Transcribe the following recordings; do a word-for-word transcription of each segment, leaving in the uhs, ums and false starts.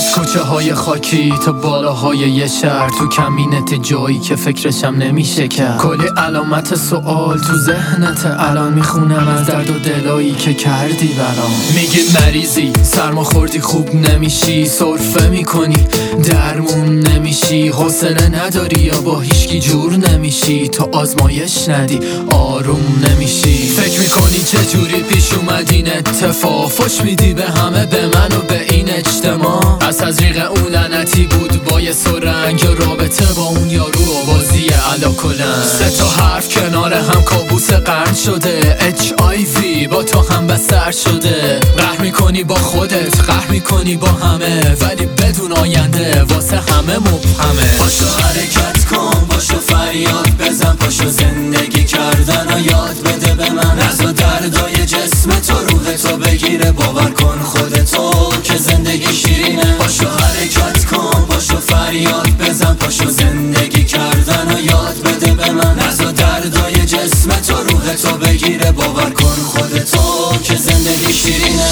از کوچه های خاکی تا بالاهای یه شهر، تو کمینت جایی که فکرشم نمیشه کرد. کلی علامت سوال تو ذهنت الان، میخونم از درد و دلایی که کردی برام. میگی مریضی، سرما خوردی، خوب نمیشی، سرفه میکنی، درمون نمیشی، حوصله نداری یا با هیچکی جور نمیشی، تو آزمایش ندی آروم نمیشی. فکر میکنی چجوری پیش اومد این اتفاق، فش میدی به همه، به من و به این اجتماع. از تزریق اون لعنتی بود با یه سرنگ، رابطه با اون یارو و بازی علا کلن. سه تا حرف کنار هم کابوس قرن شده، اچ آی وی با تو هم بستر شده. قهر میکنی با خودت، قهر میکنی با همه، ولی بدون آینده واسه همه مبهمه. باشو حرکت کن، باشو فریاد بزن، پاشو زندگی کردن و یاد بده به من. از و دردای جسم تو روح تو بگیره، باور کن خودتو که زندگی شیرینه. باشو حرکت کن، باشو فریاد بزن، پاشو زندگی کردن و یاد بده به من. از و دردای جسم تو روح تو بگیره، باور کن خودتو که زندگی شیرینه.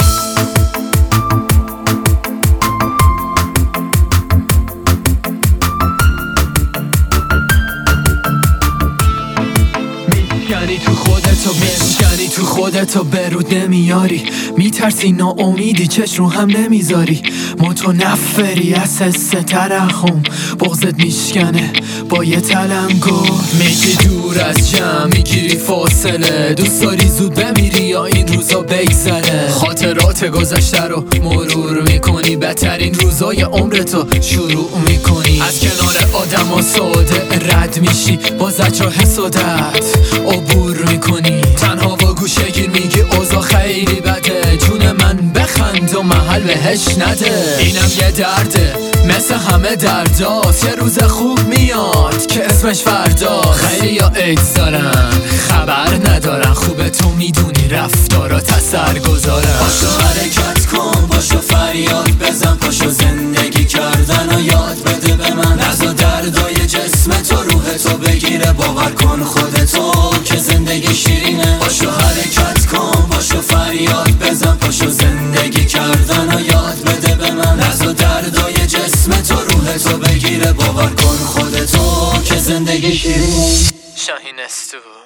میشکنی تو خودتو، میشکنی تو خودتو، برود نمیاری، میترسی ناامیدی، چشم رو هم نمیذاری، متنفری از حس ترحم، بغضت میشکنه با یه تلنگر. میگی دور از جمع، میگیری فاصله، دوست داری زود بمیری یا این روزا بگذره. خاطرات گذشته رو مرور میکنی، بهترین روزای عمرتو شروع میکنی. از کنار آدم ها ساده رد میشی، با زجر و حسادت عبور میکنی. تنها با گوشه گیر میگی اوضاع خیلی بده، جون من بخند و محل بهش نده. اینم یه درده مثل همه درداست، یه روز خوب میاد که اسمش فردا. خیلی یا ایدز دارن خبر ندارن، خوبه تو میدونی رفتارات اثر گذارن. باشو حرکت کن، باشو فریاد بزن، پاشو زندگی کردن و یاد بده به من. از و دردای جسم تو روح تو بگیره، باور کن خودتو که زندگی شیرینه. باشو حرکت کن، باشو فریاد بزن، پاشو زندگی کردن و یاد بده به من. از و دردای جسم تو روح تو بگیره، باور کن خودتو که زندگی شیرینه. شاهین استو